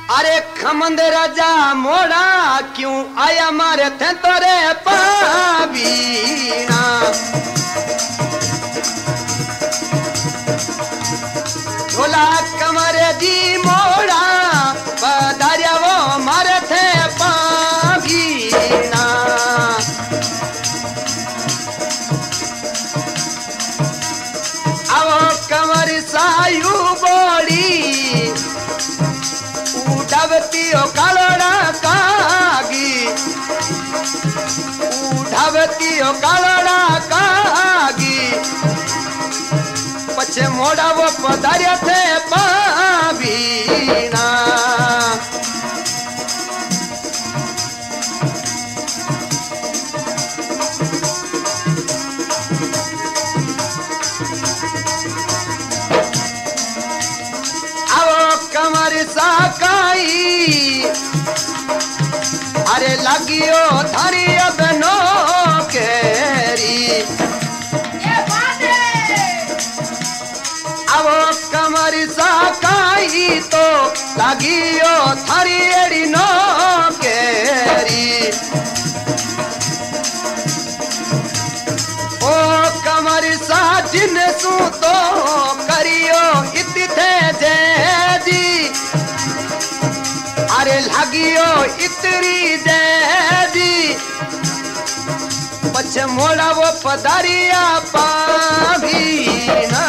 अरे खमंद राजा मोड़ा क्यों आया मारे थे तोरे पावीना झोला कमरे जी मोड़ा पधारिया वो मारे थे पावीना आओ कमर सायु बोली उठावतियो कालोड़ा कागी उठावतियो कालोड़ा कागी पछे मोड़ा वो पधारिया थे पावीना साकाई अरे लागियो थारी अब नो केरी अब कमर साकाई तो लागियो थारी एड़ी नो केरी ओ कमर सा जिन सू तो करियो इति थे जैदी अरे लागियो इतरी जैदी पछे मोड़ा वो पधारिया पावीना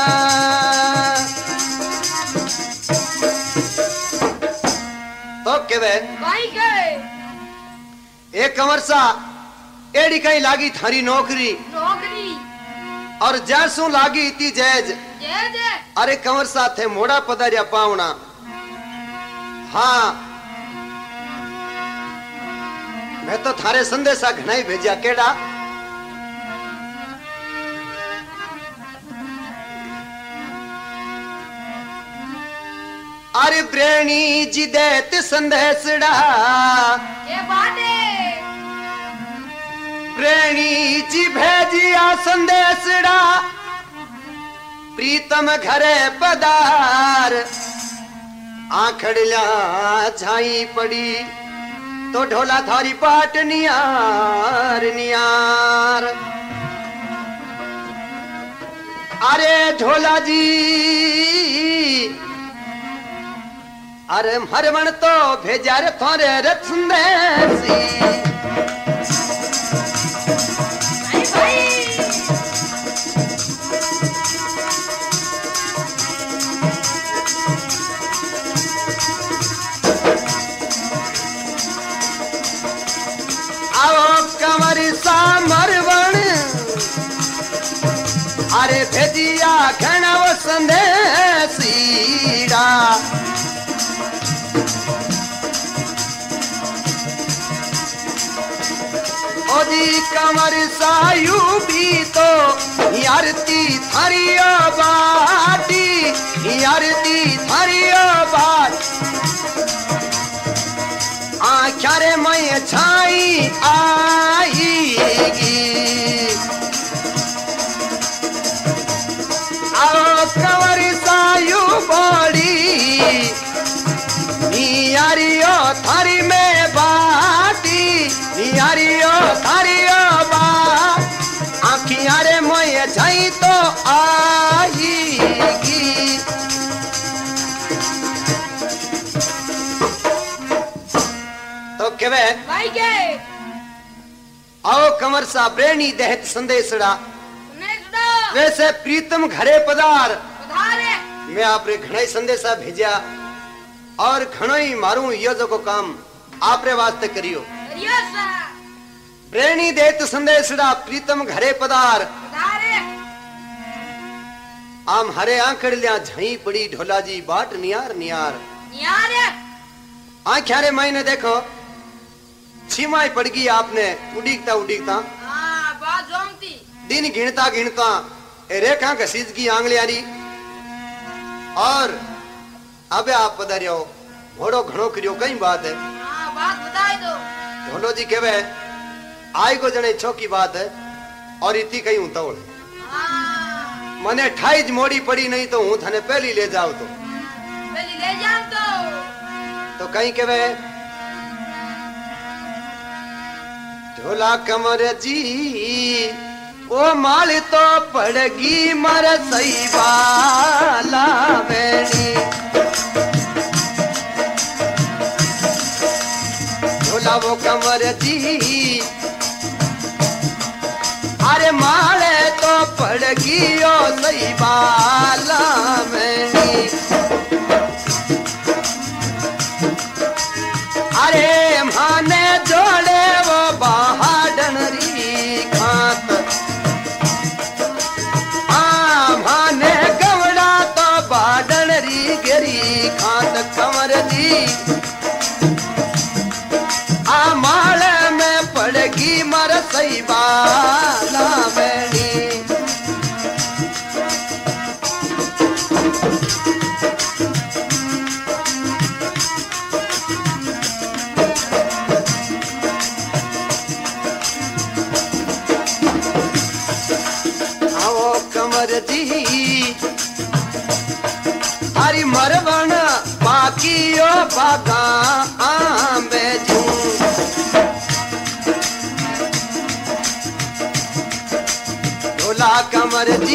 तो केवे भाई के एक कंवरसा एड़ी कहीं लागी थारी नौकरी और जैसू लागी इती जैज अरे कंवरसा थे मोड़ा पधारिया पावना हाँ मैं तो थारे संदेशा घना ही भेजा केड़ा अरे प्रेणी जी देत संदेशड़ा प्रेणी जी भेजिया संदेशड़ा प्रीतम घरे पधार आखड़िया झाई पड़ी तो ढोला थारी पाट नियार नियार अरे ढोला जी अरे हरवण तो भेजा रे थारे रथ संदेशी अरे भेजिया घना वो संदेशीड़ा ओजी कमर सायु भी तो यारती थारियो बाटी यारती थारियो बाट आख्यारे मैं छाई आईगी कंवर सायु बड़ी यारियो थारी में बाटी यारियो थारियो बाट आखियां रे मोये जाई तो आईगी तो केवे भाई के आओ कंवर सा प्रेणी देहत संदेशड़ा वैसे प्रीतम घरे पधार मैं आपरे घना ही संदेशा भेजा और घणो ही मारू यो जो को काम आपरे वास्ते करियो प्रेणी देत संदेशड़ा प्रीतम घरे पधार आम हरे आंखड़ लिया झाई पड़ी ढोला जी बाट नियार नियार आंख्या रे मैंने देखो छिमाई पड़ गई आपने उड़ीकता उड़ीकता दिन गिनता गिनता रेखा घसीज की आंगलियारी और अब आप पधारियो घोड़ो घणो करियो कई बात है बात बताई दो ढोलो जी केवे आई को जने छोकी बात है और इतनी कहीं उतावल मने 28 मोड़ी पड़ी नहीं तो हूं थाने पहली ले जाओ तो पहली ले जाओ कहीं के वे ढोला कमर जी ओ माल तो पड़गी मर सही वाला बेनी ढोला वो कमर जी अरे माले तो पड़गी ओ सही वाला बेनी अरे माने जोड़े वो बहाडनरी खात माने गवड़ा तो बाडनरी गिरी खात कमर जी माल में पड़गी मर सही बाला बेनी जी हरी मरवण बाकी ओ बागा आंबे जू ढोला कमर जी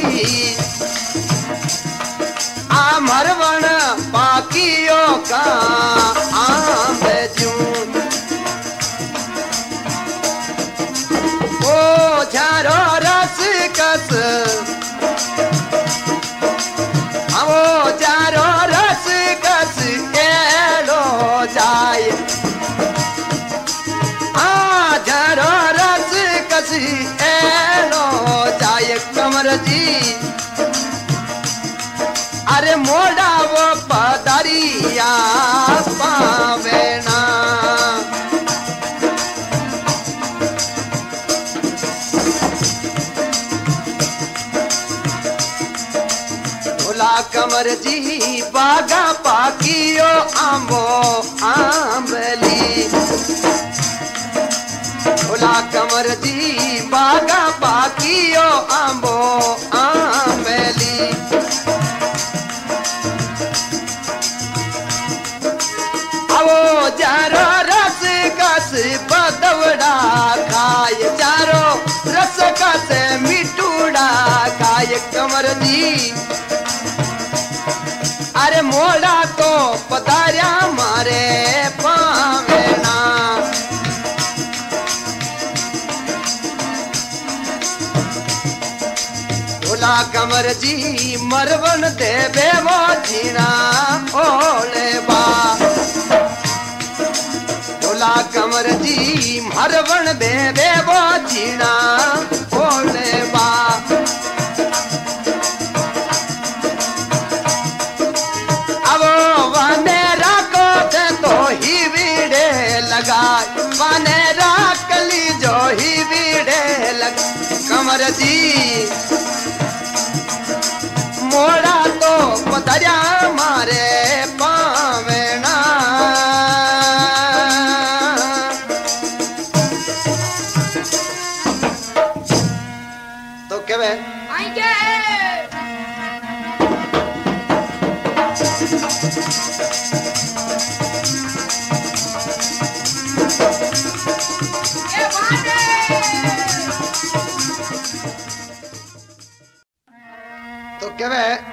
आ मरवण बाकी ओ का आंबे जू ओ झारो रस कस चारो रस कस एलो जाए चारो रस कस एलो जाए कमर जी अरे मोड़ा वो पदरिया पावे ना कमर जी बागा पाकियो आंबो आंबली ढोला कमर जी बागा पाकियो आंबो आंबली आवो जारो रस कस बदवड़ा खाए चारो रस कस मिठूड़ा खाए कमर जी अरे मोड़ा तो पधारिया मारे पावेना ढोला कमर जी मरवन देवे वो जीना ओले बा ढोला कमर जी मरवन देवे वो जीना ओले बा माने राकली जो ही बीड़े लग कमर जी मोड़ा तो पधरिया मारे पावेना तो क्या वे तो क्या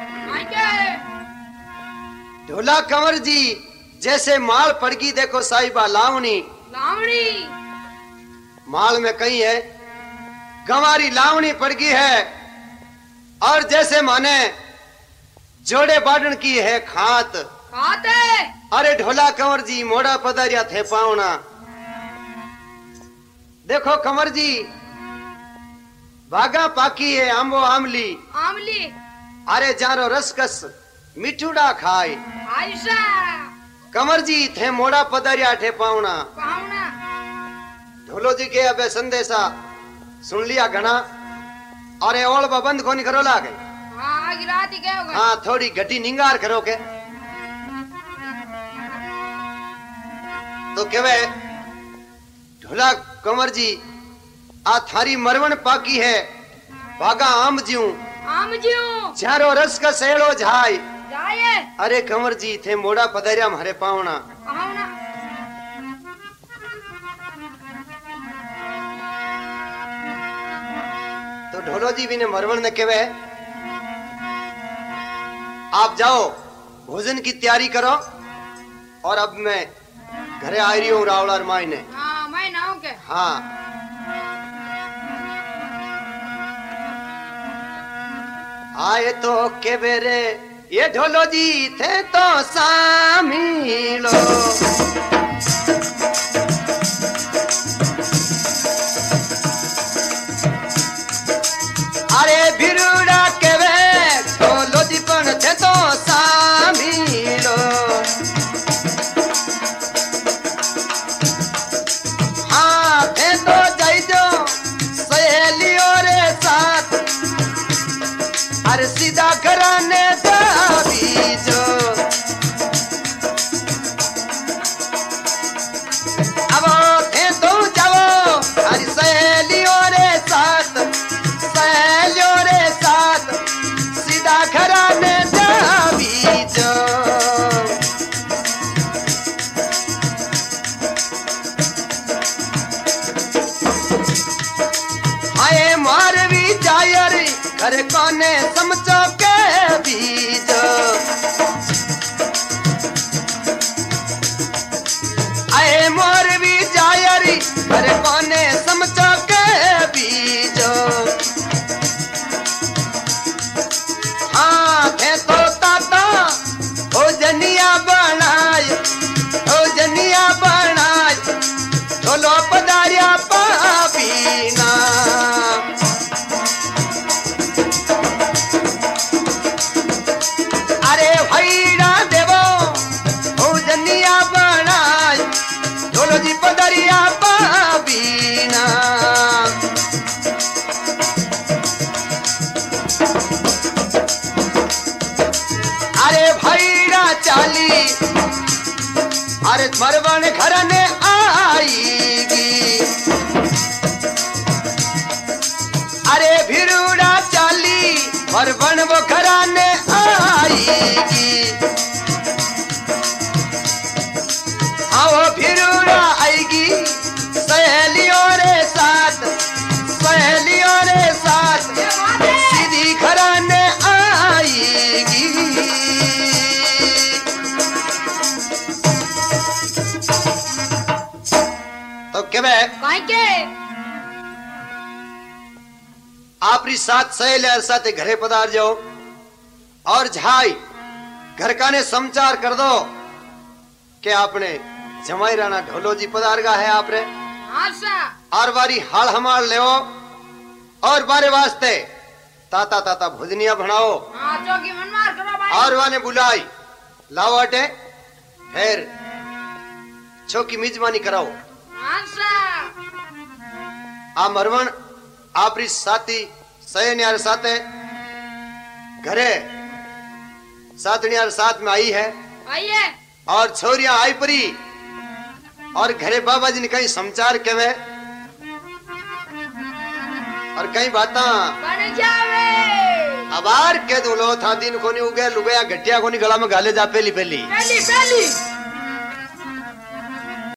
ढोला कंवर जी जैसे माल पड़गी देखो साहिबा लावणी लावणी माल में कहीं है गंवारी लावणी पड़गी है और जैसे माने जोड़े बाडन की है खात खात है अरे ढोला कंवर जी मोड़ा पधारिया थे पावना देखो कंवर जी भागा पाकी है आंबो आमली आमली अरे जारो रसकस मिठूड़ा खाए आयशा कंवर जी थे मोड़ा पधारिया थे पावना पावना ढोलो जी के अबे संदेशा सुन लिया घना और ओल बंद कोनी करो लागे हाँ गिराती क्या होगा हाँ थोड़ी घटी निंगार करो के तो केवे ढोला कंवर जी आ थारी मरवण पाकी है भागा आम ज्यू आम ज्यू चारो रस का सेड़ो झाई जाए आइए अरे कंवर जी थे मोड़ा पधारिया हमारे पावना। आओ ना तो ढोलो जी भी ने मरवण ने कहवे आप जाओ भोजन की तैयारी करो और अब मैं घरे आ रही हूँ रावला और माई ने। हाँ मैं ना हूँ के हाँ आए तो के बेरे ये ढोलो जी थे तो सामिलो अरे भिरुड़ा के वे ढोलो जी पण थे तो सामिलो हाँ थे तो जाइजो सहेलियों रे साथ अरे सीधा घराने जावी जो अब थे तो जाओ अरे सहेलियों रे साथ सीधा घराने जावी जो आए मारवी जायर घर कोने समझो के बीज आए मोर भी जायरी घर कोने समझो के बीज हाँ थे तो ताता हो जनिया बनाए ढोलो पधारिया पापीना अरे भैरा देवो हो जनिया बनाए ढोलो जी पधारिया पापीना अरे भैरा चाली अरे मरवन घर ने आईगी अरे भिरुड़ा चाली मरवन वो घर ने आईगी आओ भिरुड़ा आएगी सहेलियों रे साथ सीधी घर ने आएगी तो क्या काहे के आपरी साथ सहेले साथे घरे पधार जाओ और झाई घर का ने समाचार कर दो कि आपने जमाई राणा ढोलो जी पधारगा है आपने आशा और बारी हाल हमार ले और बारे वास्ते ताता ताता भोजनिया बनाओ हाँ चौकी मनमार करो भाई और वाने बुलाई लाओ अटे फिर चौकी मिजमानी कराओ आशा आ मरवण आपरी साथी सहेनियार साथे घरे साथनियार साथ में आई है आइए और छोरियां आई परी और घरे बाबा जी ने कहीं समाचार केवे और कई बाता बन जावे अबार के दूलो था दिन कोनी उगे लुगया घटिया कोनी गला में गाले जा पहली पहली